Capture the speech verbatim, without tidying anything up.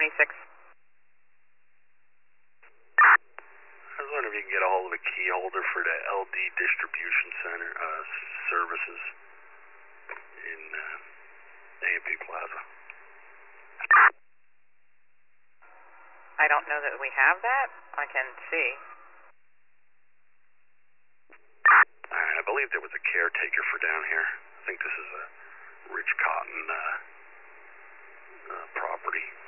twenty-six. I was wondering if you can get a hold of a key holder for the L D Distribution Center uh, services in uh, A and P Plaza. I don't know that we have that. I can see. I believe there was a caretaker for down here. I think this is a Rich Cotton uh, uh, property.